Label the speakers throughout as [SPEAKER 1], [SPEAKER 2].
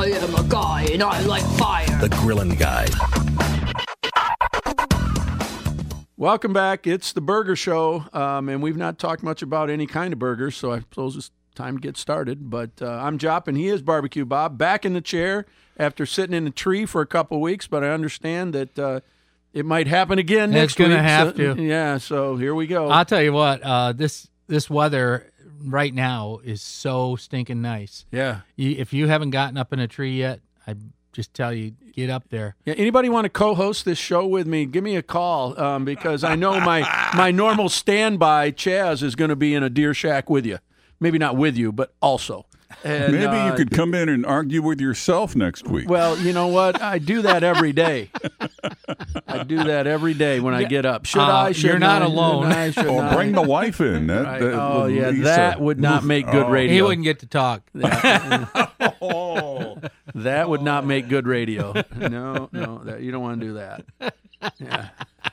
[SPEAKER 1] I am a guy and I like fire.
[SPEAKER 2] The Grillin' Guy.
[SPEAKER 3] Welcome back. It's the Burger Show, and we've not talked much about any kind of burgers, so I suppose it's time to get started. But I'm Jop, and he is Barbecue Bob, back in the chair after sitting in a tree for a couple of weeks, but I understand that it might happen again next week.
[SPEAKER 4] It's going to have to.
[SPEAKER 3] Yeah, so here we go.
[SPEAKER 4] I'll tell you what, this weather right now is so stinking nice.
[SPEAKER 3] Yeah.
[SPEAKER 4] If you haven't gotten up in a tree yet, I just tell you, get up there.
[SPEAKER 3] Yeah, anybody want to co-host this show with me? Give me a call because I know my normal standby, Chaz, is going to be in a deer shack with you. Maybe not with you, but also. And,
[SPEAKER 5] maybe you could come in and argue with yourself next week.
[SPEAKER 3] Well, you know what? I do that every day. When I get up. Should I? Should
[SPEAKER 4] you're not alone.
[SPEAKER 5] Or bring the wife in.
[SPEAKER 3] That would not make good radio.
[SPEAKER 4] He wouldn't get to talk.
[SPEAKER 3] That would not make good radio. No, you don't want to do that. Yeah.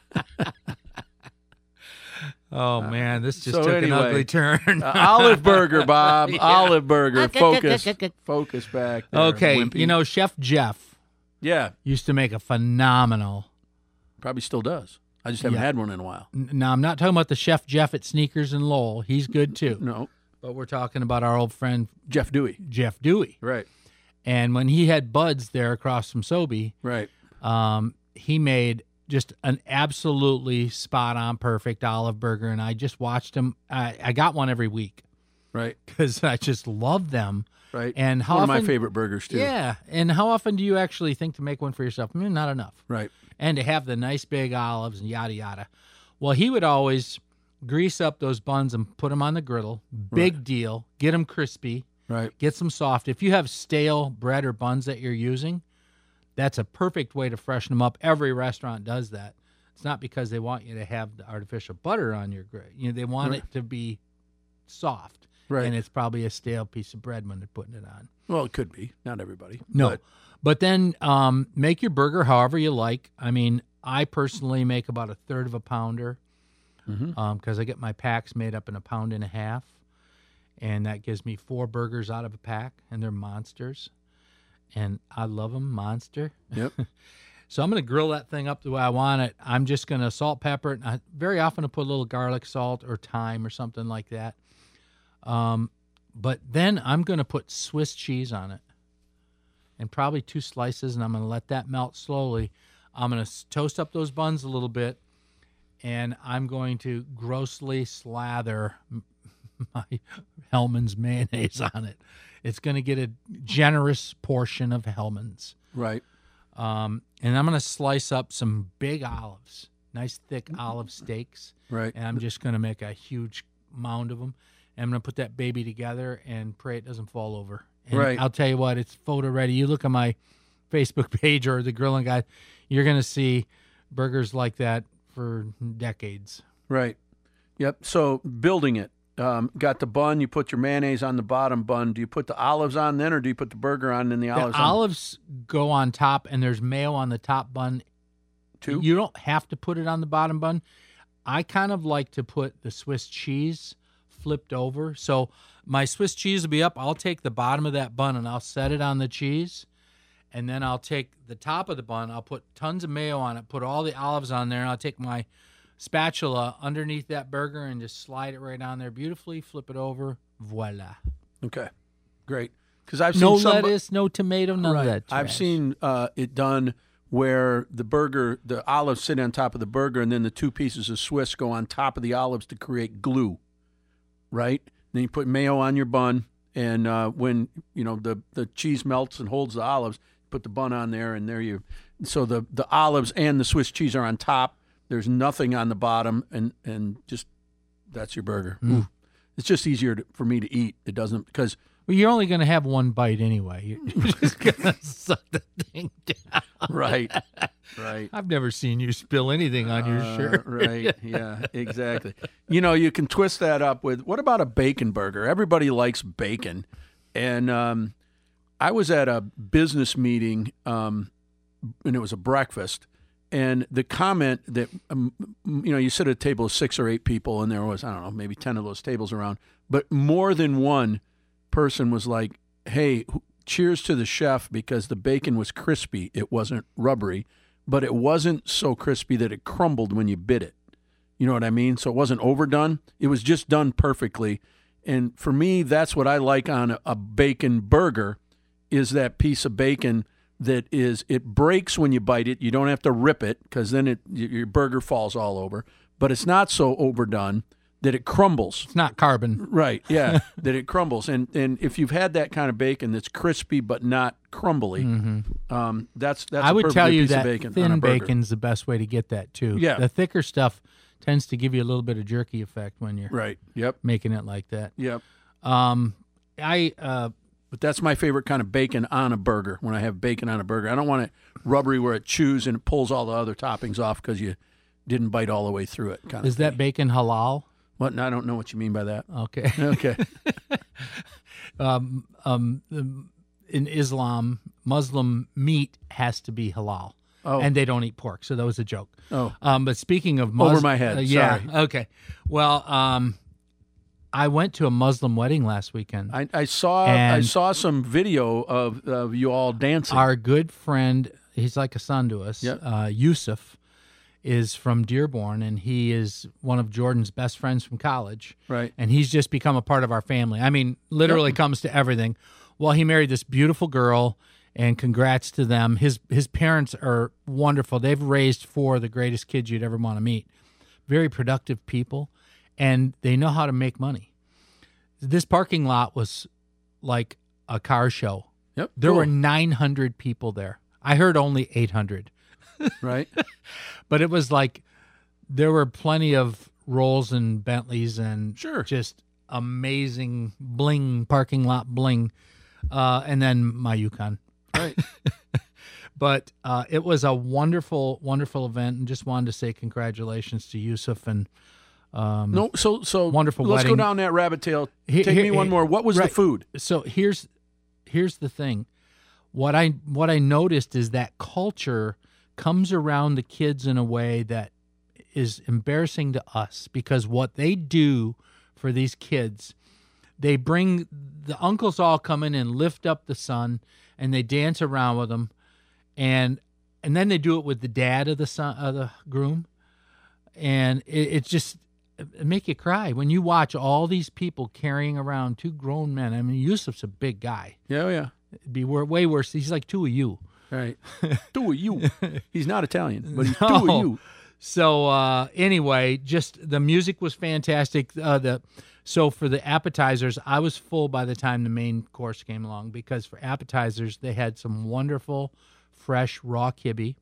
[SPEAKER 4] Oh, man, this just took an ugly turn.
[SPEAKER 3] Olive Burger, Bob. Yeah. Olive Burger. Focus back there.
[SPEAKER 4] Okay,
[SPEAKER 3] Wimpy.
[SPEAKER 4] you know, Chef Jeff used to make a phenomenal.
[SPEAKER 3] Probably still does. I just haven't had one in a while.
[SPEAKER 4] Now, I'm not talking about the Chef Jeff at Sneakers and Lowell. He's good, too.
[SPEAKER 3] No.
[SPEAKER 4] But we're talking about our old friend
[SPEAKER 3] Jeff Dewey.
[SPEAKER 4] Right. And when he had Buds there across from Sobey,
[SPEAKER 3] right,
[SPEAKER 4] he made just an absolutely spot-on, perfect olive burger, and I just watched him. I got one every week,
[SPEAKER 3] right,
[SPEAKER 4] because I just love them.
[SPEAKER 3] Right,
[SPEAKER 4] and
[SPEAKER 3] one of my favorite burgers too.
[SPEAKER 4] Yeah, and how often do you actually think to make one for yourself? I mean, not enough.
[SPEAKER 3] Right,
[SPEAKER 4] and to have the nice big olives and yada yada. Well, he would always grease up those buns and put them on the griddle. Big deal. Get them crispy.
[SPEAKER 3] Right.
[SPEAKER 4] Get some soft. If you have stale bread or buns that you're using, that's a perfect way to freshen them up. Every restaurant does that. It's not because they want you to have the artificial butter on your grill. You know, they want it to be soft.
[SPEAKER 3] Right.
[SPEAKER 4] And it's probably a stale piece of bread when they're putting it on.
[SPEAKER 3] Well, it could be. Not everybody.
[SPEAKER 4] No. But then make your burger however you like. I mean, I personally make about a third of a pounder because I get my packs made up in 1.5 pounds. And that gives me 4 burgers out of a pack, and they're monsters. And I love them, monster.
[SPEAKER 3] Yep.
[SPEAKER 4] So I'm going to grill that thing up the way I want it. I'm just going to salt, pepper it. I very often I put a little garlic salt or thyme or something like that. But then I'm going to put Swiss cheese on it, and probably 2 slices, and I'm going to let that melt slowly. I'm going to toast up those buns a little bit, and I'm going to grossly slather my Hellmann's mayonnaise on it. It's going to get a generous portion of Hellmann's.
[SPEAKER 3] Right.
[SPEAKER 4] And I'm going to slice up some big olives, nice thick olive steaks.
[SPEAKER 3] Right.
[SPEAKER 4] And I'm just going to make a huge mound of them. And I'm going to put that baby together and pray it doesn't fall over. And
[SPEAKER 3] right.
[SPEAKER 4] I'll tell you what, it's photo ready. You look at my Facebook page or the Grilling Guy, you're going to see burgers like that for decades.
[SPEAKER 3] Right. Yep. So building it. Got the bun. You put your mayonnaise on the bottom bun. Do you put the olives on then, or do you put the burger on and the olives?
[SPEAKER 4] The olives go on top, and there's mayo on the top bun.
[SPEAKER 3] Too.
[SPEAKER 4] You don't have to put it on the bottom bun. I kind of like to put the Swiss cheese flipped over. So my Swiss cheese will be up. I'll take the bottom of that bun and I'll set it on the cheese, and then I'll take the top of the bun. I'll put tons of mayo on it. Put all the olives on there, and I'll take my spatula underneath that burger and just slide it right on there beautifully, flip it over, voila.
[SPEAKER 3] Okay, great. Because I've seen
[SPEAKER 4] no lettuce, no tomato, none of that trash.
[SPEAKER 3] I've seen it done where the olives sit on top of the burger, and then the 2 pieces of Swiss go on top of the olives to create glue, right? Then you put mayo on your bun, and when the cheese melts and holds the olives, put the bun on there, and so the olives and the Swiss cheese are on top. There's nothing on the bottom, and just that's your burger. Ooh. It's just easier for me to eat. It doesn't because
[SPEAKER 4] you're only going to have one bite anyway. You're just going to suck the thing down.
[SPEAKER 3] Right.
[SPEAKER 4] I've never seen you spill anything on your shirt.
[SPEAKER 3] Right. Yeah. Exactly. You can twist that up with what about a bacon burger? Everybody likes bacon, and I was at a business meeting, and it was a breakfast. And the comment that, you sit at a table of 6 or 8 people, and there was, I don't know, maybe 10 of those tables around. But more than one person was like, hey, cheers to the chef because the bacon was crispy. It wasn't rubbery, but it wasn't so crispy that it crumbled when you bit it. You know what I mean? So it wasn't overdone. It was just done perfectly. And for me, that's what I like on a bacon burger is that piece of bacon that it breaks when you bite it. You don't have to rip it because then your burger falls all over. But it's not so overdone that it crumbles.
[SPEAKER 4] It's not carbon.
[SPEAKER 3] Right, yeah, that it crumbles. And if you've had that kind of bacon that's crispy but not crumbly, that's
[SPEAKER 4] I would
[SPEAKER 3] a
[SPEAKER 4] tell you
[SPEAKER 3] piece
[SPEAKER 4] that
[SPEAKER 3] of bacon on a
[SPEAKER 4] thin
[SPEAKER 3] burger.
[SPEAKER 4] bacon's the best way to get that too.
[SPEAKER 3] Yeah.
[SPEAKER 4] The thicker stuff tends to give you a little bit of jerky effect when you're
[SPEAKER 3] Right, yep,
[SPEAKER 4] making it like that.
[SPEAKER 3] yep.
[SPEAKER 4] But
[SPEAKER 3] that's my favorite kind of bacon on a burger, when I have bacon on a burger. I don't want it rubbery where it chews and it pulls all the other toppings off because you didn't bite all the way through it. Kind
[SPEAKER 4] is
[SPEAKER 3] of
[SPEAKER 4] that
[SPEAKER 3] thing.
[SPEAKER 4] bacon halal?
[SPEAKER 3] What? I don't know what you mean by that.
[SPEAKER 4] Okay.
[SPEAKER 3] Okay.
[SPEAKER 4] In Islam, Muslim meat has to be halal.
[SPEAKER 3] Oh.
[SPEAKER 4] And they don't eat pork, so that was a joke.
[SPEAKER 3] Oh.
[SPEAKER 4] But speaking of
[SPEAKER 3] Over my head,
[SPEAKER 4] yeah,
[SPEAKER 3] sorry.
[SPEAKER 4] okay. Well, I went to a Muslim wedding last weekend.
[SPEAKER 3] I saw some video of you all dancing.
[SPEAKER 4] Our good friend, he's like a son to us,
[SPEAKER 3] Yep.
[SPEAKER 4] Yusuf, is from Dearborn, and he is one of Jordan's best friends from college.
[SPEAKER 3] Right.
[SPEAKER 4] And he's just become a part of our family. I mean, literally comes to everything. Well, he married this beautiful girl, and congrats to them. His parents are wonderful. They've raised 4 of the greatest kids you'd ever want to meet. Very productive people, and they know how to make money. This parking lot was like a car show.
[SPEAKER 3] Yep.
[SPEAKER 4] There
[SPEAKER 3] cool.
[SPEAKER 4] were 900 people there. I heard only 800.
[SPEAKER 3] Right.
[SPEAKER 4] But it was like there were plenty of Rolls and Bentleys and
[SPEAKER 3] Sure.
[SPEAKER 4] just amazing bling, parking lot bling. And then my Yukon.
[SPEAKER 3] Right.
[SPEAKER 4] But it was a wonderful, wonderful event, and just wanted to say congratulations to Yusuf and
[SPEAKER 3] No. So
[SPEAKER 4] wonderful
[SPEAKER 3] Let's
[SPEAKER 4] wedding.
[SPEAKER 3] go down that rabbit tail.
[SPEAKER 4] Here-
[SPEAKER 3] Take
[SPEAKER 4] here-
[SPEAKER 3] me one more. What was the
[SPEAKER 4] right.
[SPEAKER 3] food?
[SPEAKER 4] So here's the thing. What I noticed is that culture comes around the kids in a way that is embarrassing to us, because what they do for these kids, they bring the uncles all come in and lift up the son, and they dance around with them, and then they do it with the dad of the son of the groom, and it just make you cry when you watch all these people carrying around 2 grown men. I mean, Yusuf's a big guy.
[SPEAKER 3] Yeah, yeah.
[SPEAKER 4] It'd be way worse. He's like 2 of you.
[SPEAKER 3] Right. 2 of you. He's not Italian, but he's
[SPEAKER 4] No.
[SPEAKER 3] 2 of you.
[SPEAKER 4] So anyway, just the music was fantastic. So for the appetizers, I was full by the time the main course came along, because for appetizers they had some wonderful fresh raw kibbe.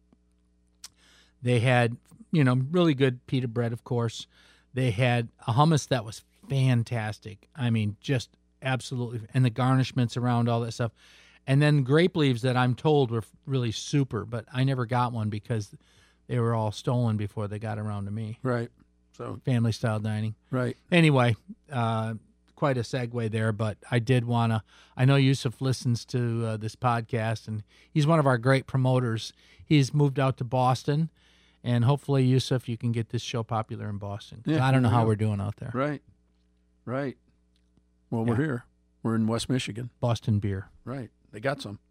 [SPEAKER 4] They had, really good pita bread, of course. They had a hummus that was fantastic. I mean, just absolutely, and the garnishments around all that stuff. And then grape leaves that I'm told were really super, but I never got one because they were all stolen before they got around to me.
[SPEAKER 3] Right. So,
[SPEAKER 4] Family style dining.
[SPEAKER 3] right.
[SPEAKER 4] Anyway, quite a segue there, but I did want to, I know Yusuf listens to this podcast, and he's one of our great promoters. He's moved out to Boston, and hopefully, Yusuf, you can get this show popular in Boston. 'Cause
[SPEAKER 3] Yeah,
[SPEAKER 4] I don't know
[SPEAKER 3] there we
[SPEAKER 4] how
[SPEAKER 3] go.
[SPEAKER 4] we're doing out there.
[SPEAKER 3] Right. Right. Well, we're here. We're in West Michigan.
[SPEAKER 4] Boston beer.
[SPEAKER 3] Right. They got some.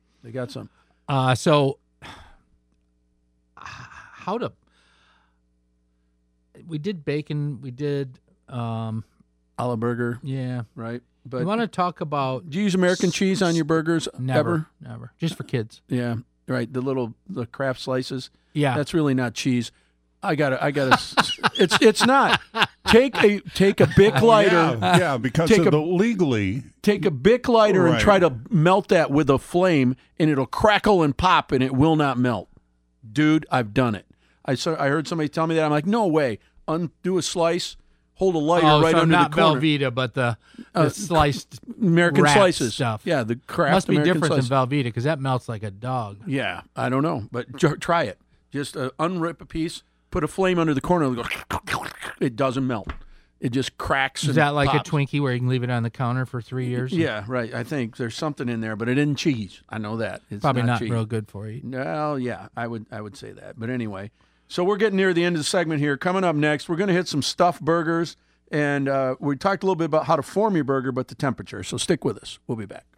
[SPEAKER 4] So, we did bacon, we did,
[SPEAKER 3] Olive burger.
[SPEAKER 4] yeah.
[SPEAKER 3] Right. But
[SPEAKER 4] We want to talk about
[SPEAKER 3] do you use American cheese on your burgers ever?
[SPEAKER 4] never, just for kids.
[SPEAKER 3] Yeah. Right. The craft slices.
[SPEAKER 4] Yeah.
[SPEAKER 3] That's really not cheese. I gotta. It's not. Take a Bic lighter.
[SPEAKER 5] Yeah, because
[SPEAKER 3] Take
[SPEAKER 5] of
[SPEAKER 3] a-
[SPEAKER 5] the legally.
[SPEAKER 3] Take a Bic lighter and
[SPEAKER 5] Right.
[SPEAKER 3] try to melt that with a flame, and it'll crackle and pop, and it will not melt. Dude, I've done it. I heard somebody tell me that. I'm like, no way. Undo a slice, hold a lighter right
[SPEAKER 4] so
[SPEAKER 3] under
[SPEAKER 4] not
[SPEAKER 3] the corner.
[SPEAKER 4] Velveeta, but the sliced
[SPEAKER 3] American
[SPEAKER 4] wrapped
[SPEAKER 3] slices
[SPEAKER 4] stuff.
[SPEAKER 3] Yeah, the craft
[SPEAKER 4] must be
[SPEAKER 3] American
[SPEAKER 4] different
[SPEAKER 3] slices.
[SPEAKER 4] than Velveeta because that melts like a dog.
[SPEAKER 3] Yeah, I don't know, but try it. Just unrip a piece, put a flame under the corner, and go. It doesn't melt. It just cracks.
[SPEAKER 4] Is
[SPEAKER 3] and
[SPEAKER 4] that like
[SPEAKER 3] pops.
[SPEAKER 4] a Twinkie where you can leave it on the counter for 3 years?
[SPEAKER 3] Yeah, right. I think there's something in there, but it isn't cheese. I know that. It's
[SPEAKER 4] Probably not
[SPEAKER 3] cheese.
[SPEAKER 4] real good for you.
[SPEAKER 3] Well, yeah, I would say that. But anyway, so we're getting near the end of the segment here. Coming up next, we're going to hit some stuffed burgers, and we talked a little bit about how to form your burger, but the temperature. So stick with us. We'll be back.